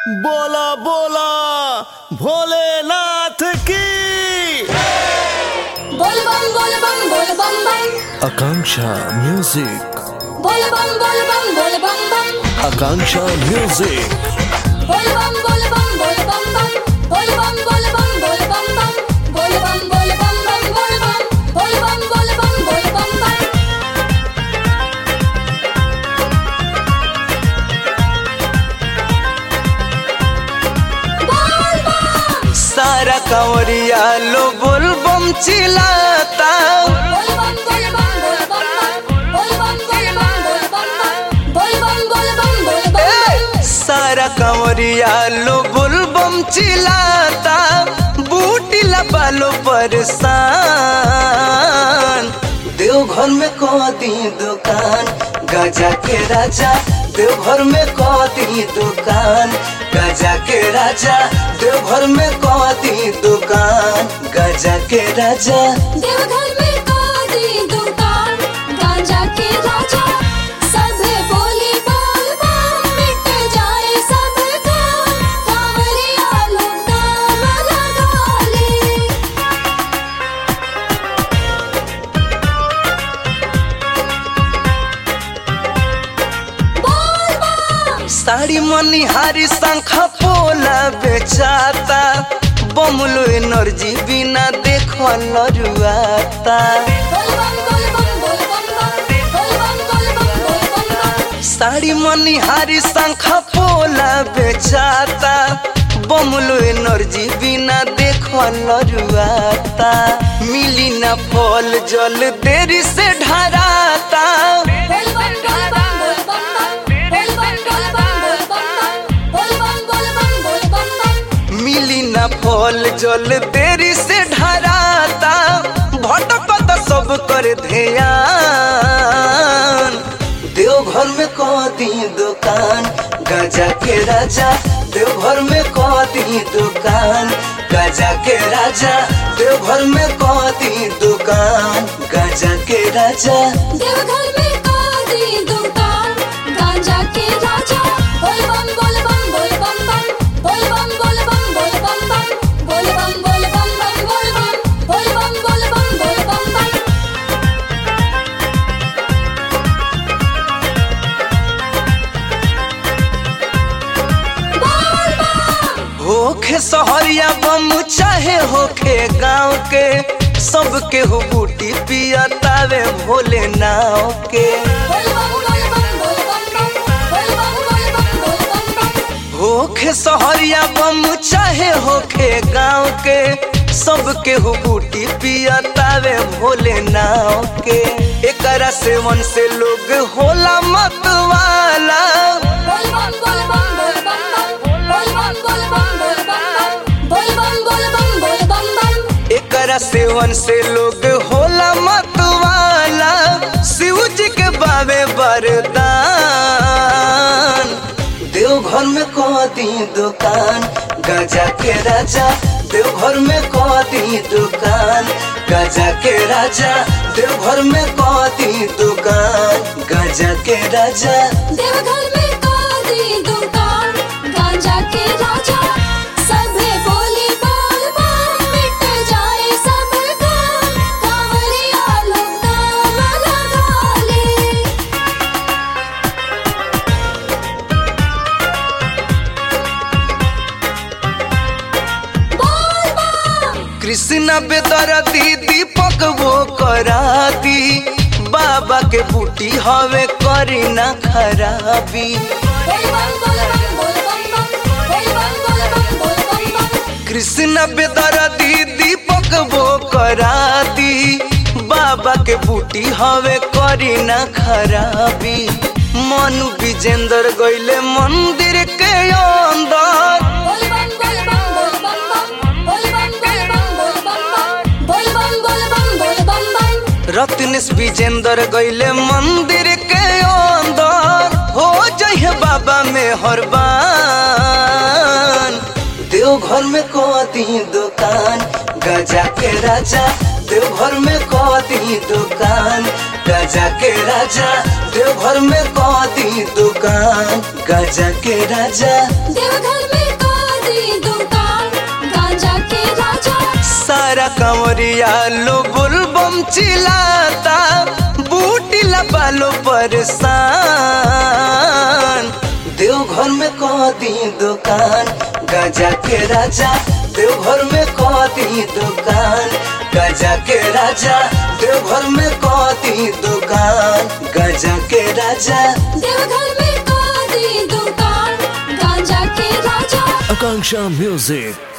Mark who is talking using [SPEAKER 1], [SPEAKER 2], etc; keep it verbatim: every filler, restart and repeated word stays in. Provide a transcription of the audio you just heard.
[SPEAKER 1] बोला बोला भोलेनाथ की।
[SPEAKER 2] बोल बम बोल बम बोल बम बम।
[SPEAKER 1] आकांक्षा म्यूजिक।
[SPEAKER 2] बोल बम बोल बम बोल बम बम।
[SPEAKER 1] आकांक्षा म्यूजिक।
[SPEAKER 2] बोल बम बोल बम बोल बम बम। बोल बम बोल बम बोल बम बम। बोल बम बोल बम बम बोल बम। बोल बम बोल बम बोल बम बम। बोल बम।
[SPEAKER 1] सारा कांवरिया लो बोल बम चिल्लाता।
[SPEAKER 2] बोल बम बोल बम बोल बम बम। बोल बम बोल बम बोल बम बम। बोल बम बोल बम बोल बम बम।
[SPEAKER 1] सारा कांवरिया लो बोल बम चिल्लाता। बूटी लबालो परेशान। देवघर में कोदी दुकान गजा के राजा। देवघर में कोदी दुकान गजा के राजा। देवघर में कोदी दुकान गजा के राजा।
[SPEAKER 2] देवघर में कोदी दुकान गांजा के राजा। सभे बोली बोल बम मिट जाए सब काम। कांवरिया लोग दाम लगा ले। बोल बम।
[SPEAKER 1] साड़ी मनिहारी शंखा पोला बेचाता। बमलो एनर्जी बिना देखो लरुआता।
[SPEAKER 2] बोल बम बोल बम बोल बम बम। बोल बम बोल बम बोल बम बम।
[SPEAKER 1] साड़ी मनिहारी शंखा पोला बेचाता। बमलो एनर्जी बिना देखो लरुआता। मिली ना फल जल देरी से ढराता।
[SPEAKER 2] बोल बम बोल बम बोल बम बम। बोल बम बोल बम बोल बम बम। बोल बम बोल बम बोल बम बम।
[SPEAKER 1] मिली ना फल जल देरी से ढराता। भटकत सब कर ध्यान। देवघर में कोदी दुकान गजा के राजा। देवघर में कोदी दुकान गजा के राजा। देवघर में कोदी दुकान गजा के राजा।
[SPEAKER 2] देवघर में कोदी दुकान गांजा के राजा। बोल बम बोल बम बोल बम बम। बोल बम बोल बम बोल बम बम। बोल बम बोल बम बम बोल बम। बोल बम बोल बम बोल बम बम। बोल बम।
[SPEAKER 1] होखे सहरिया बम चाहे होखे गाँव के। सबके हो बूटी पिया तावे भोले नाव के।
[SPEAKER 2] बोल बम बोल बम बोल बम बम। बोल बम बोल बम बोल बम बम।
[SPEAKER 1] होखे सहरिया बम चाहे होखे गाँव के। सबके हो बूटी पिया तावे भोले नाव के। एकरा सेवन से लोग होला मतवाला।
[SPEAKER 2] बोल बम बोल बम बोल बम बम। बोल बम बोल बम बोल बम बम। बोल बम बोल बम बोल बम बम।
[SPEAKER 1] एकरा सेवन से लोग होला मतवाला। शिव जी के बाबे वरदान। देवघर में कोदी दुकान गजा के राजा। देवघर में कोदी दुकान गजा के राजा। देवघर में कोदी दुकान गजा के राजा।
[SPEAKER 2] देवघर में कोदी दुकान गांजा के राजा। सभे बोली बोल बम मिट जाए सब काम। कांवरिया लोग दाम लगा ले। बोल बम।
[SPEAKER 1] कृष्ण बेदरदी दीपक वो कराती। बाबा के बूटी हवे करी ना खराबी।
[SPEAKER 2] बोल बम बोल बम बोल बम बम। बोल बम बोल बम बोल बम बम।
[SPEAKER 1] कृष्ण बेदरदी दीपक वो कराती। बाबा के बूटी हवे करी ना खराबी। मनु विजेंद्र गइले मंदिर के अंदर।
[SPEAKER 2] बोल बम बोल बम बोल बम बम। बोल बम बोल बम बोल बम बम। बोल बम बोल बम बोल बम बम।
[SPEAKER 1] रत्नेश विजेंद्र गइले मंदिर के अंदर। हो जइहे बाबा में हरबान। देवघर में कोदी दुकान गजा के राजा। देवघर में कोदी दुकान गजा के राजा। देवघर में कोदी दुकान गजा के राजा।
[SPEAKER 2] देवघर में
[SPEAKER 1] सारा कंवरिया लो बुलबम चिल्लाता, बूटी लबालो परेशान। देवघर में कदी दुकान गजा के राजा, देवघर में कदी दुकान गजा के राजा, देवघर में कदी दुकान गजा के राजा,
[SPEAKER 2] देवघर में कदी दुकान गांजा के राजा।
[SPEAKER 3] Akanksha Music.